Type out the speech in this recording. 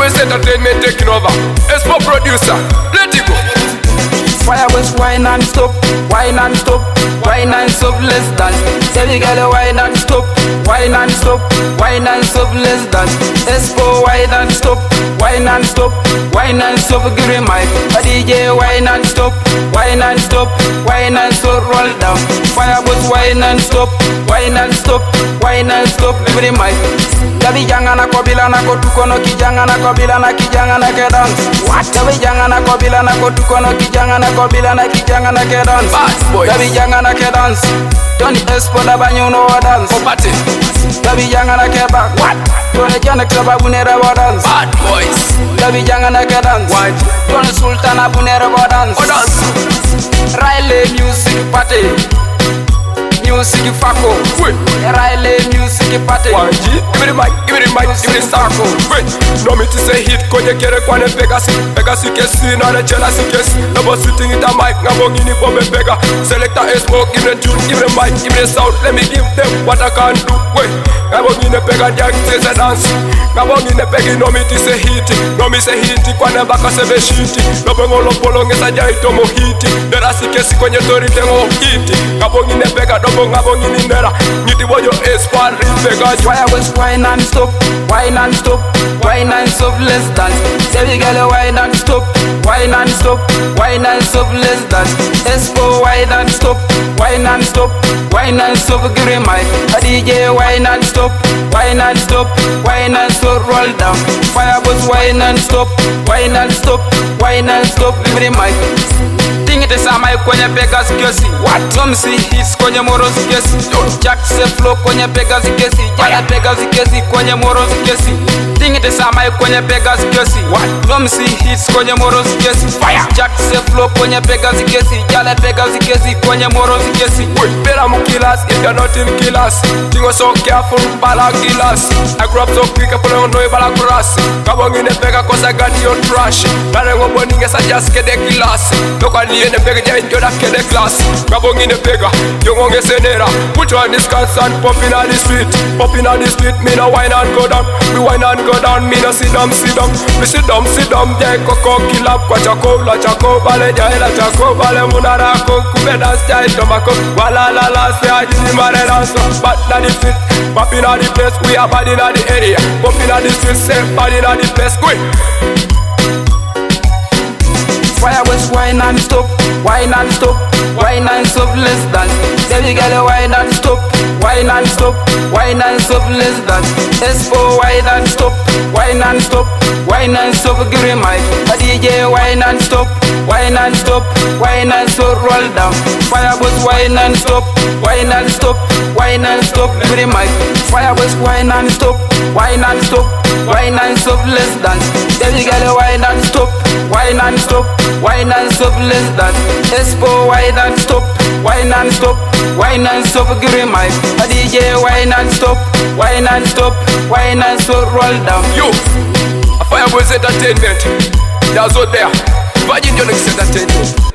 Fireworks Entertainment taking over. Expo producer, let it go. Fireworks wine and stop, wine and stop, wine and stop, let's dance. Every girl wine and stop, wine and stop, wine and stop, let's dance. Expo wine and stop, wine and stop, wine and stop, give me mic. A DJ wine and stop, wine and stop, wine and stop, roll down. Fireworks wine and stop, wine and stop, wine and stop, give me mic. Dabi jangana kobila na kotukono kijangana kobila na kijangana ke dance. What? Dabi jangana kobila na kotukono kijangana kobila na kijangana ke dance. Bad boys. Dabi jangana ke dance. Tony Expo da banyo no dance. For party. Dabi jangana ke back. What? Tony Janek sababunera dance. Bad boys. Dabi jangana ke dance. What? Tony Sultan abunera dance. Oh dance. Riley music party. Music fako. Wait. Riley music party. Wanji, give me the mic, give me the mic, give me the sako. Wait, no me to say hit kwenye kere kwane Pegasi kesi na ne jealousy kesi. Never sitting in the mic, ngabo ngini bombe pega. Selector Expo, give me the tune, give me the mic, give me the sound. Let me give them what I can do. Wait, ngabo ngini pega jack says a dance. Ngabo ngini pegi no me to say hit. No me say hit kwane baka sebe shiti. No bengo lo polo ngesa jai tomo hiti. Derasi kesi kwenye tori tengo hiti. Ngabo ngini pega dobo ngabo ngini nera. Ngiti boyo Expo and pega. Fireworks wine and stop, wine and stop, wine and stop, let's dance. Every girl wine and stop, wine and stop, wine and stop, let's dance. Expo wine and stop, wine and stop, wine and stop, give me mic. A DJ wine and stop, wine and stop, wine and stop, roll down. Fireworks wine and stop, wine and stop, wine and stop, give me mic. Tingite samai kwenye Pegas kesi. What? Tomsi hits kwenye Moros kesi. Jack se flow kwenye Pegas kesi. Jana Pegas kesi kwenye Moros kesi. Tingite samai kwenye Pegas kesi. What? Tomsi hits kwenye Moros kesi. Fire. Jack se flow kwenye Pegas kesi. Jana Pegas kesi kwenye Moros kesi. Better mu killers if you're not in killers. Tingo so careful, bala killers. I grew up so quick, I put on no bala grass. Kabong in the pega cause I got your trash. Narengo boning as I just get the killers. Look at in the pega, you don't get the class. Kabong in the pega, you won't get senera. Put on this cats and popping on the street. Popping on the street, me no wine and go down. We wine and go down, me no sit down, sit down. Me sit down, jay koko kill up. Kwa chako, la chako, bale jay la chako, bale munara ko. Kube dance jay tomako, wala la la say I didn't matter dance. But na the street, popping on the place. We are body in the area. Popping on the street, say body in the place. Quick. Fireworks wine and stop, wine and stop, wine and stop, let's dance. Every girl wine and stop, wine and stop, wine and stop, let's dance. Expo wine and stop, wine and stop, wine and stop, give me mic. A DJ wine and stop, wine and stop, wine and stop, roll down. Fireworks wine and stop, wine and stop, wine and stop, give me mic. Fireworks wine and stop, wine and stop, wine and stop, let's dance. Every girl wine and stop, wine and stop, wine and stop, let's dance. Expo wine and stop, wine and stop, wine and stop, give me mic. A DJ wine and stop, wine and stop, wine and stop, roll down. Yo, a Fireworks Entertainment. That's out there. Virgin Unix Entertainment.